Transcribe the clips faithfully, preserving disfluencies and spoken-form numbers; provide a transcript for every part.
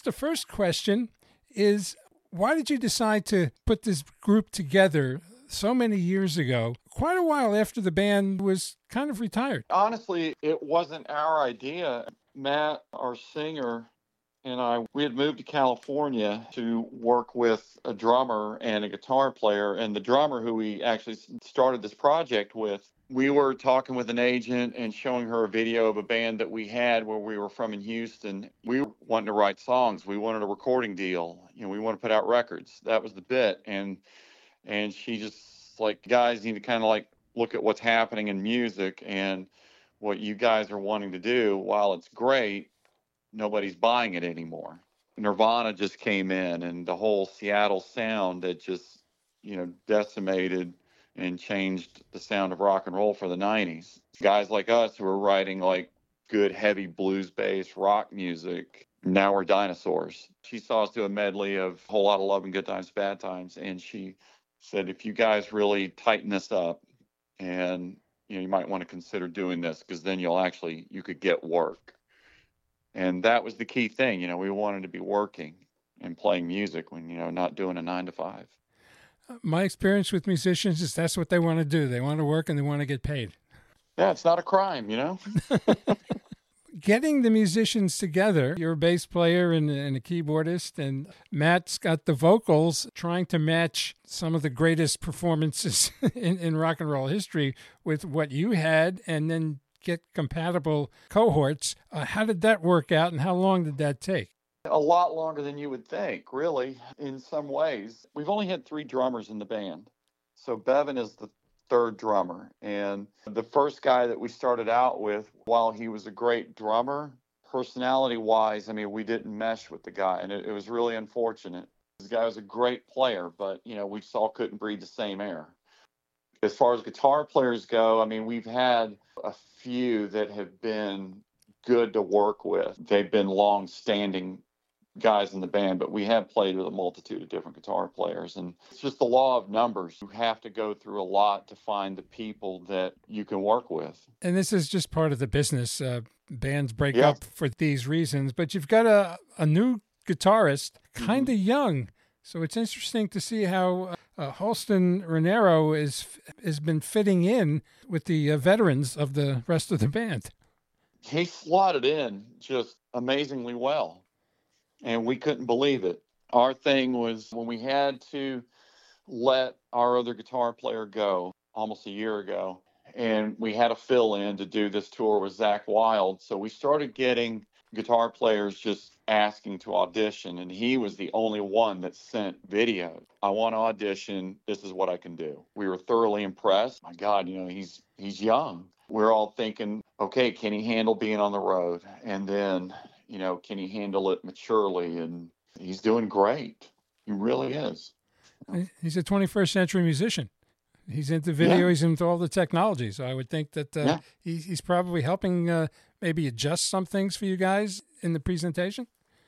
The first question is, why did you decide to put this group together so many years ago, quite a while after the band was kind of retired? Honestly, it wasn't our idea. Matt, our singer, and I, we had moved to California to work with a drummer and a guitar player. And the drummer who we actually started this project with, we were talking with an agent and showing her a video of a band that we had where we were from in Houston. We were wanting to write songs. We wanted a recording deal. You know, we want to put out records. That was the bit. And and she just like, guys need to kind of like look at what's happening in music and what you guys are wanting to do. While it's great, nobody's buying it anymore. Nirvana just came in, and the whole Seattle sound that just, you know, decimated and changed the sound of rock and roll for the nineties. Guys like us who were writing like good heavy blues-based rock music, now we're dinosaurs. She saw us do a medley of a whole lot of love and good times, bad times, and she said, if you guys really tighten this up, and you know, you might want to consider doing this, because then you'll actually, you could get work. And that was the key thing. You know, we wanted to be working and playing music when, you know, not doing a nine to five. My experience with musicians is that's what they want to do. They want to work and they want to get paid. Yeah, it's not a crime, you know? Getting the musicians together, you're a bass player and, and a keyboardist, and Matt's got the vocals, trying to match some of the greatest performances in, in rock and roll history with what you had, and then get compatible cohorts. Uh, how did that work out, and how long did that take? A lot longer than you would think, really, in some ways. We've only had three drummers in the band. So Bevan is the third drummer. And the first guy that we started out with, while he was a great drummer, personality-wise, I mean, we didn't mesh with the guy, and it, it was really unfortunate. This guy was a great player, but, you know, we just all couldn't breathe the same air. As far as guitar players go, I mean, we've had a few that have been good to work with. They've been long-standing guys in the band, but we have played with a multitude of different guitar players. And it's just the law of numbers. You have to go through a lot to find the people that you can work with. And this is just part of the business. Uh, bands break Yeah. up for these reasons, but you've got a, a new guitarist, kind of mm-hmm. young. So it's interesting to see how uh, Holston Raniero is has been fitting in with the uh, veterans of the rest of the band. He slotted in just amazingly well. And we couldn't believe it. Our thing was when we had to let our other guitar player go almost a year ago, and we had a fill in to do this tour with Zakk Wylde. So we started getting guitar players just asking to audition, and he was the only one that sent video. I want to audition. This is what I can do. We were thoroughly impressed. My God, you know, he's he's young. We're all thinking, okay, can he handle being on the road? And then, you know, can he handle it maturely? And he's doing great. He really is. He's a twenty-first century musician. He's into video. Yeah. He's into all the technology. So I would think that uh, yeah. he, he's probably helping uh, maybe adjust some things for you guys in the presentation.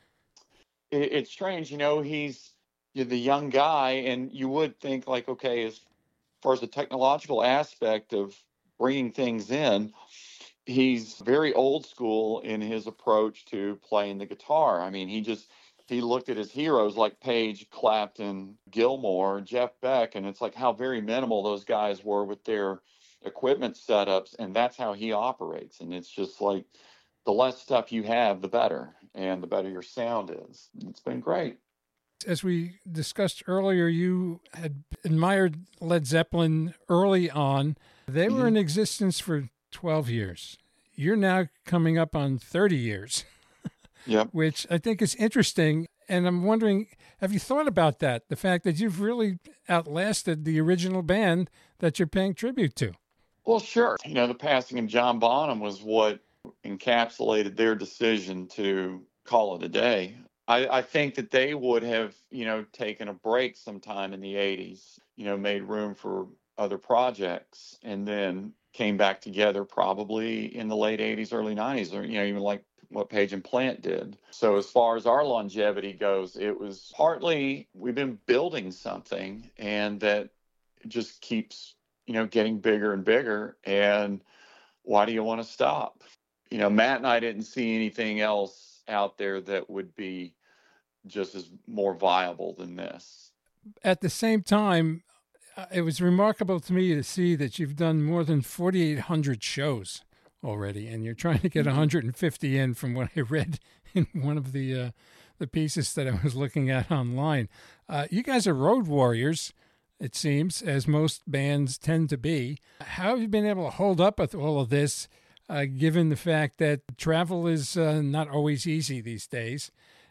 It, it's strange. You know, he's you're the young guy, and you would think like, okay, as far as the technological aspect of bringing things in, he's very old school in his approach to playing the guitar. I mean, he just, he looked at his heroes like Page, Clapton, Gilmour, Jeff Beck, and it's like how very minimal those guys were with their equipment setups, and that's how he operates. And it's just like the less stuff you have, the better, and the better your sound is. It's been great. As we discussed earlier, you had admired Led Zeppelin early on. They were mm-hmm. in existence for twelve years. You're now coming up on thirty years, yep. which I think is interesting. And I'm wondering, have you thought about that? The fact that you've really outlasted the original band that you're paying tribute to? Well, sure. You know, the passing of John Bonham was what encapsulated their decision to call it a day. I, I think that they would have, you know, taken a break sometime in the eighties, you know, made room for other projects, and then came back together probably in the late eighties, early nineties, or, you know, even like what Page and Plant did. So as far as our longevity goes, it was partly we've been building something, and that just keeps, you know, getting bigger and bigger. And why do you want to stop? You know, Matt and I didn't see anything else out there that would be just as more viable than this. At the same time, uh, it was remarkable to me to see that you've done more than forty-eight hundred shows already, and you're trying to get one hundred fifty in from what I read in one of the uh, the pieces that I was looking at online. Uh, you guys are road warriors, it seems, as most bands tend to be. How have you been able to hold up with all of this, uh, given the fact that travel is uh, not always easy these days,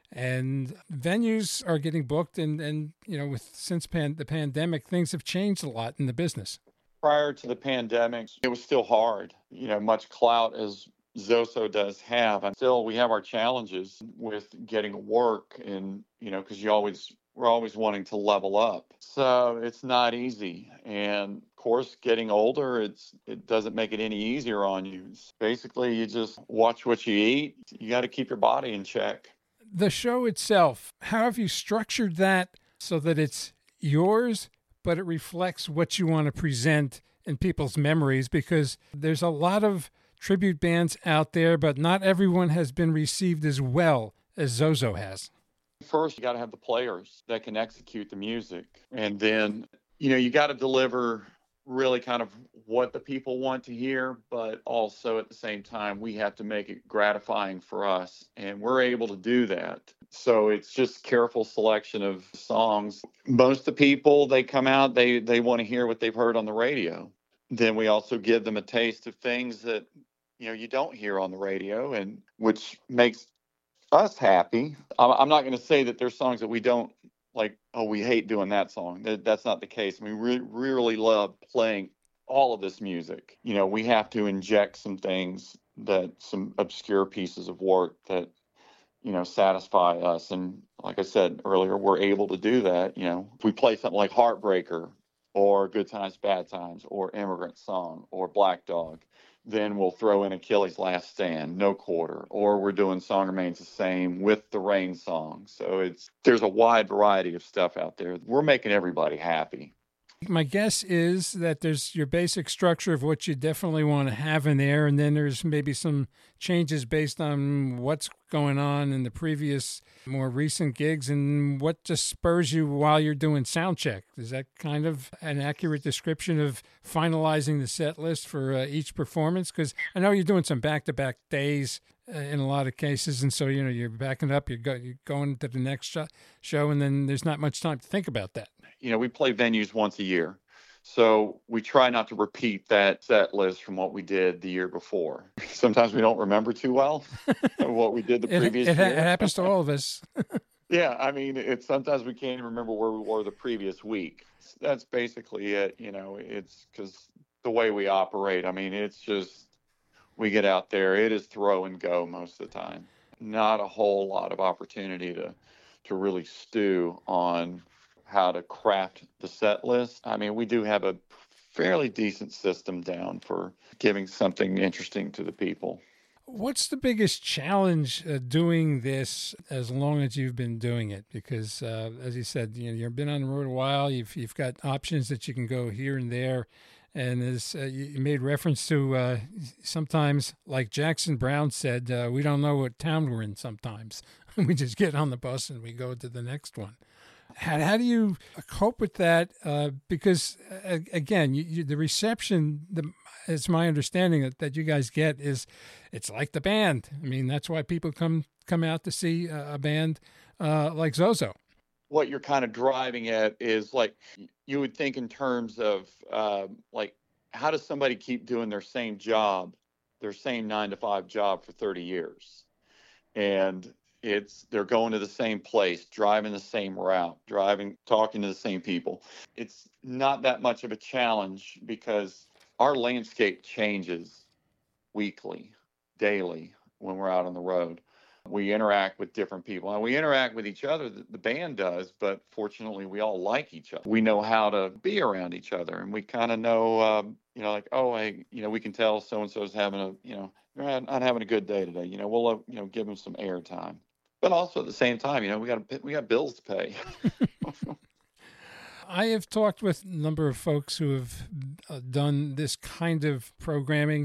and venues are getting booked, and, and you know, with since pan- the pandemic, things have changed a lot in the business? Prior to the pandemic, it was still hard. You know, much clout as Zoso does have, and still we have our challenges with getting work, and you know, because you always we're always wanting to level up. So it's not easy. And of course, getting older, it's it doesn't make it any easier on you. It's basically, you just watch what you eat. You got to keep your body in check. The show itself, how have you structured that so that it's yours, but it reflects what you want to present in people's memories? Because there's a lot of tribute bands out there, but not everyone has been received as well as Zoso has. First, you got to have the players that can execute the music. And then, you know, you got to deliver really kind of what the people want to hear, but also at the same time, we have to make it gratifying for us. And we're able to do that. So it's just careful selection of songs. Most of the people, they come out, they, they want to hear what they've heard on the radio. Then we also give them a taste of things that, you know, you don't hear on the radio, and which makes us happy. I'm not going to say that there's songs that we don't like, oh, we hate doing that song. That's not the case. I mean, we really love playing all of this music. You know, we have to inject some things, that some obscure pieces of work that, you know, satisfy us. And like I said earlier, we're able to do that. You know, if we play something like Heartbreaker or Good Times, Bad Times or Immigrant Song or Black Dog, then we'll throw in Achilles' Last Stand, No Quarter, or we're doing Song Remains the Same with the Rain song. So it's there's a wide variety of stuff out there. We're making everybody happy. My guess is that there's your basic structure of what you definitely want to have in there, and then there's maybe some changes based on what's going on in the previous, more recent gigs and what just spurs you while you're doing sound check. Is that kind of an accurate description of finalizing the set list for uh, each performance? Because I know you're doing some back-to-back days uh, in a lot of cases, and so, you know, you're backing up, you're, go- you're going to the next sh- show, and then there's not much time to think about that. You know, we play venues once a year. So we try not to repeat that set list from what we did the year before. Sometimes we don't remember too well what we did the previous it, it, year. It happens to all of us. Yeah, I mean, it's sometimes we can't even remember where we were the previous week. That's basically it. You know, it's because the way we operate, I mean, it's just, we get out there, it is throw and go most of the time. Not a whole lot of opportunity to to really stew on how to craft the set list. I mean, we do have a fairly decent system down for giving something interesting to the people. What's the biggest challenge uh, doing this as long as you've been doing it? Because, uh, as you said, you know, you've been on the road a while. You've you've got options that you can go here and there. And as uh, you made reference to, uh, sometimes, like Jackson Browne said, uh, we don't know what town we're in sometimes. We just get on the bus and we go to the next one. How, how do you cope with that? Uh, because, uh, again, you, you, the reception, the, it's my understanding that, that you guys get is it's like the band. I mean, that's why people come come out to see a, a band uh, like Zoso. What you're kind of driving at is like, you would think in terms of uh, like, how does somebody keep doing their same job, their same nine to five job for thirty years? And it's they're going to the same place, driving the same route, driving, talking to the same people. It's not that much of a challenge because our landscape changes weekly, daily when we're out on the road. We interact with different people, and we interact with each other. The band does, but fortunately, we all like each other. We know how to be around each other, and we kind of know, um, you know, like, oh, I, you know, we can tell so and so's having a, you know, not having a good day today. You know, we'll, uh, you know, give them some airtime. But also at the same time, you know, we got we got bills to pay. I have talked with a number of folks who have uh, done this kind of programming.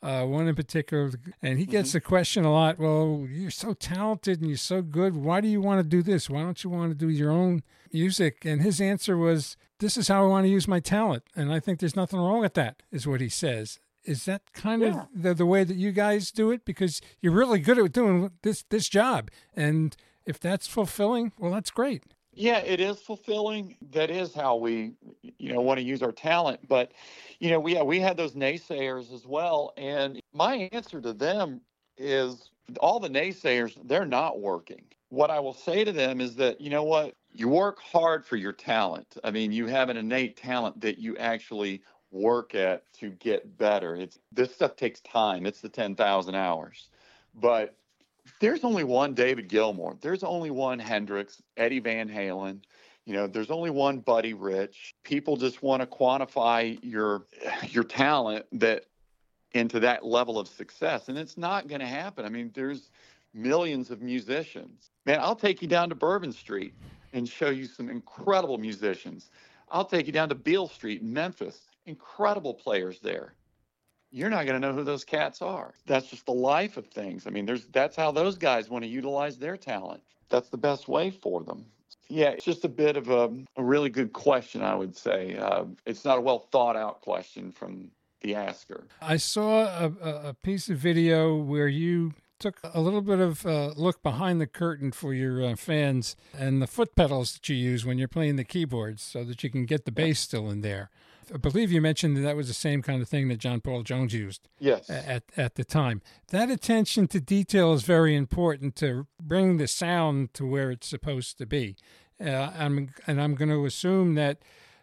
uh, one in particular, and he gets Mm-hmm. the question a lot. Well, you're so talented and you're so good. Why do you want to do this? Why don't you want to do your own music? And his answer was, "This is how I want to use my talent, and I think there's nothing wrong with that," is what he says. Is that kind Yeah. of the, the way that you guys do it? Because you're really good at doing this this job, and if that's fulfilling, well, that's great. Yeah, it is fulfilling. That is how we, you know, want to use our talent. But, you know, we we had those naysayers as well. And my answer to them is all the naysayers, they're not working. What I will say to them is that, you know what, you work hard for your talent. I mean, you have an innate talent that you actually work at to get better. It's this stuff takes time. It's the ten thousand hours. But there's only one David Gilmour. There's only one Hendrix, Eddie Van Halen. You know, there's only one Buddy Rich. People just want to quantify your your talent that into that level of success, and it's not going to happen. I mean, there's millions of musicians. Man, I'll take you down to Bourbon Street and show you some incredible musicians. I'll take you down to Beale Street in Memphis. Incredible players there. You're not going to know who those cats are. That's just the life of things. I mean, there's that's how those guys want to utilize their talent. That's the best way for them. Yeah, it's just a bit of a, a really good question, I would say. Uh, it's not a well thought out question from the asker. I saw a, a a piece of video where you took a little bit of a look behind the curtain for your uh, fans and the foot pedals that you use when you're playing the keyboards so that you can get the bass still in there. I believe you mentioned that that was the same kind of thing that John Paul Jones used Yes. at, at the time. That attention to detail is very important to bring the sound to where it's supposed to be. Uh, I'm, and I'm going to assume that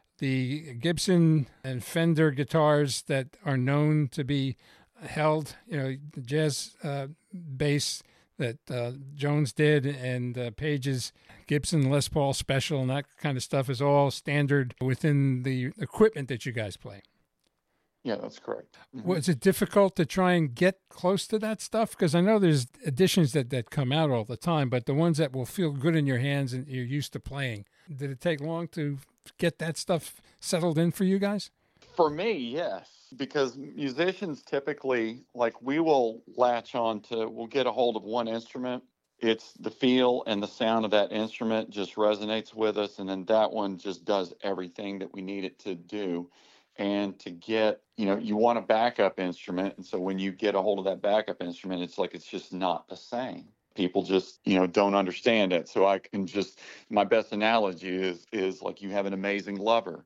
the Gibson and Fender guitars that are known to be held, you know, the jazz uh, bass that uh, Jones did and uh, Page's Gibson Les Paul Special and that kind of stuff is all standard within the equipment that you guys play. Yeah, that's correct. Mm-hmm. Was it difficult to try and get close to that stuff? Because I know there's editions that, that come out all the time, but the ones that will feel good in your hands and you're used to playing, did it take long to get that stuff settled in for you guys? For me, yes, because musicians typically, like, we will latch on to, we'll get a hold of one instrument. It's the feel and the sound of that instrument just resonates with us. And then that one just does everything that we need it to do. And to get, you know, you want a backup instrument. And so when you get a hold of that backup instrument, it's like it's just not the same. People just, you know, don't understand it. So I can just, my best analogy is, is like you have an amazing lover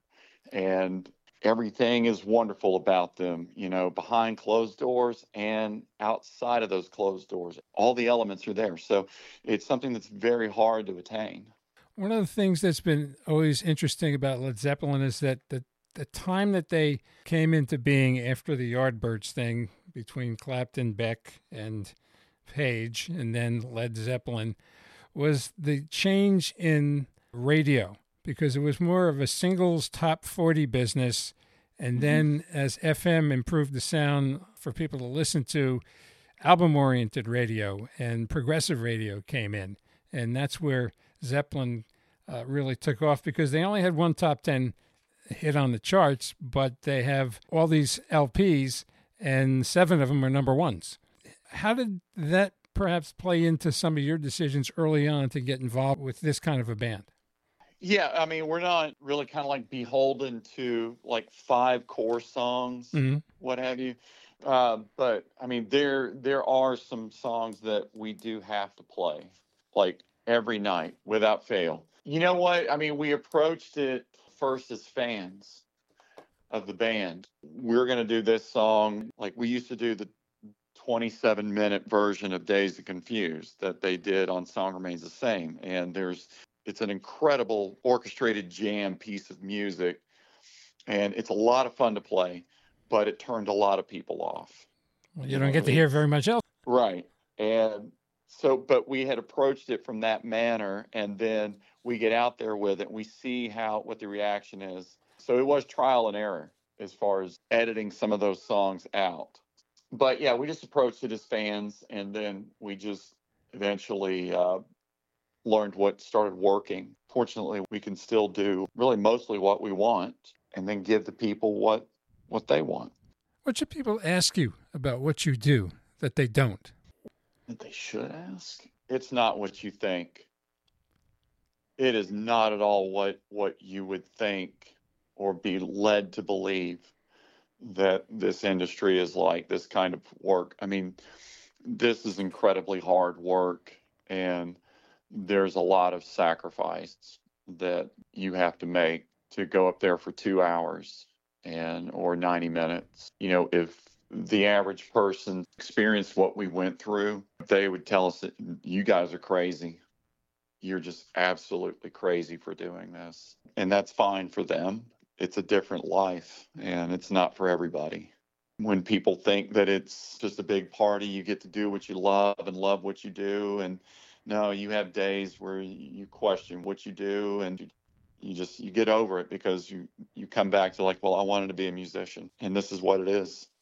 and everything is wonderful about them, you know, behind closed doors and outside of those closed doors. All the elements are there. So it's something that's very hard to attain. One of the things that's been always interesting about Led Zeppelin is that the, the time that they came into being after the Yardbirds thing between Clapton, Beck, and Page, and then Led Zeppelin, was the change in radio, because it was more of a singles top forty business. And then as F M improved the sound for people to listen to, album-oriented radio and progressive radio came in. And that's where Zeppelin uh, really took off, because they only had one top ten hit on the charts, but they have all these L Ps, and seven of them are number ones. How did that perhaps play into some of your decisions early on to get involved with this kind of a band? Yeah, I mean, we're not really kind of like beholden to like five core songs, mm-hmm. what have you. Uh, but I mean, there there are some songs that we do have to play like every night without fail. You know what? I mean, we approached it first as fans of the band. We're going to do this song like we used to do the twenty-seven minute version of Dazed and Confused that they did on Song Remains the Same. And there's It's an incredible orchestrated jam piece of music, and it's a lot of fun to play, but it turned a lot of people off. Well, you, you don't know, get to hear very much else. Right. And so, but we had approached it from that manner, and then we get out there with it, and we see how, what the reaction is. So it was trial and error as far as editing some of those songs out. But yeah, we just approached it as fans, and then we just eventually, uh, learned what started working. Fortunately, we can still do really mostly what we want and then give the people what what they want. What should people ask you about what you do that they don't? That they should ask? It's not what you think. It is not at all what what you would think or be led to believe that this industry is like, this kind of work. I mean, this is incredibly hard work, and there's a lot of sacrifice that you have to make to go up there for two hours and or ninety minutes. You know, if the average person experienced what we went through, they would tell us that you guys are crazy. You're just absolutely crazy for doing this. And that's fine for them. It's a different life, and it's not for everybody. When people think that it's just a big party, you get to do what you love and love what you do. And no, you have days where you question what you do, and you, you just, you get over it because you, you come back to like, well, I wanted to be a musician, and this is what it is.